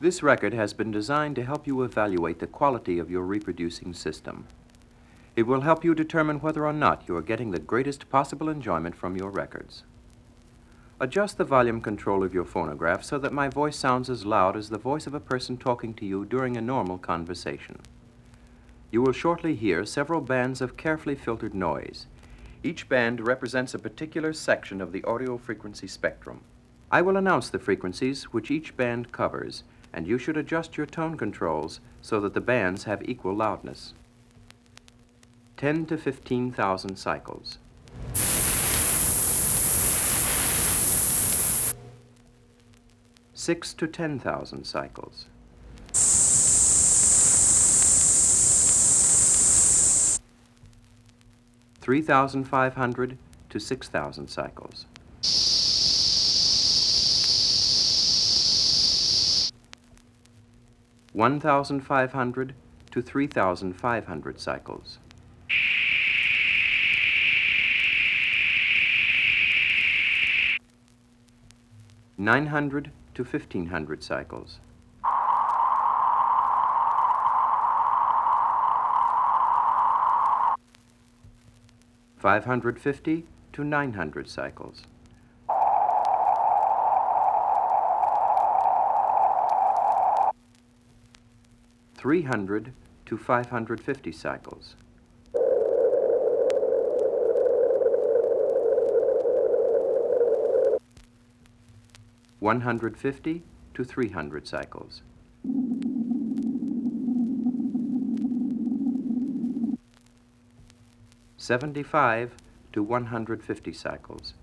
This record has been designed to help you evaluate the quality of your reproducing system. It will help you determine whether or not you are getting the greatest possible enjoyment from your records. Adjust the volume control of your phonograph so that my voice sounds as loud as the voice of a person talking to you during a normal conversation. You will shortly hear several bands of carefully filtered noise. Each band represents a particular section of the audio frequency spectrum. I will announce the frequencies which each band covers, and you should adjust your tone controls so that the bands have equal loudness. 10 to 15,000 cycles. 6 to 10,000 cycles. 3,500 to 6,000 cycles. 1,500 to 3,500 cycles. 900 to 1,500 cycles. 550 to 900 cycles. 300 to 550 cycles. 150 to 300 cycles. 75 to 150 cycles.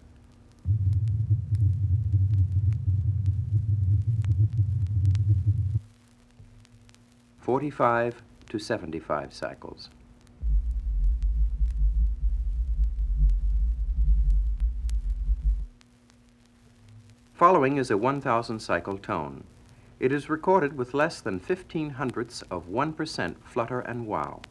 45 to 75 cycles. Following is a 1,000 cycle tone. It is recorded with less than 0.15 of 1% flutter and wow.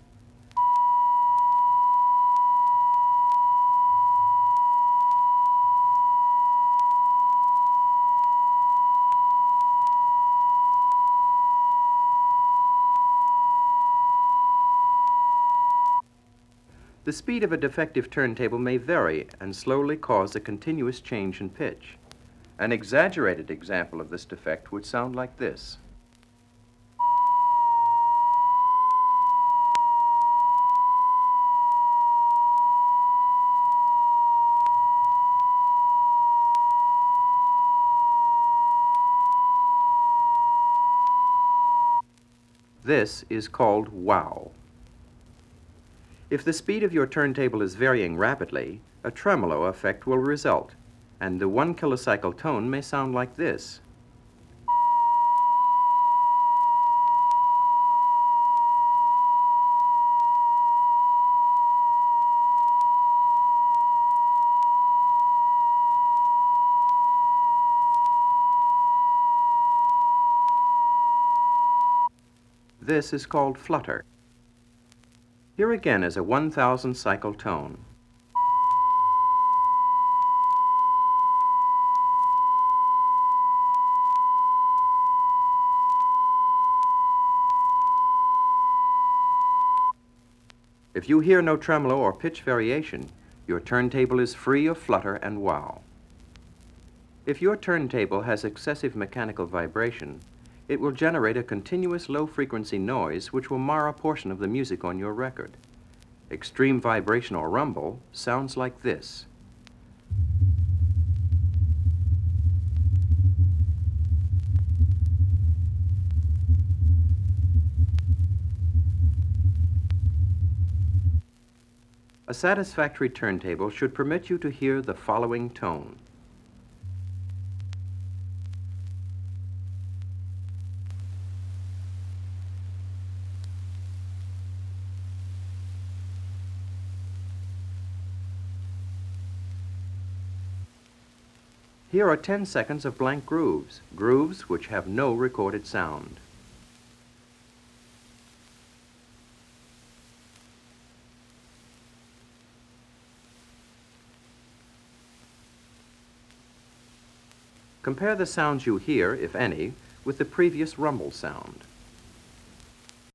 The speed of a defective turntable may vary and slowly cause a continuous change in pitch. An exaggerated example of this defect would sound like this. This is called wow. If the speed of your turntable is varying rapidly, a tremolo effect will result, and the 1 kilocycle tone may sound like this. This is called flutter. Here again is a 1,000 cycle tone. If you hear no tremolo or pitch variation, your turntable is free of flutter and wow. If your turntable has excessive mechanical vibration, it will generate a continuous low-frequency noise which will mar a portion of the music on your record. Extreme vibration or rumble sounds like this. A satisfactory turntable should permit you to hear the following tone. Here are 10 seconds of blank grooves, grooves which have no recorded sound. Compare the sounds you hear, if any, with the previous rumble sound.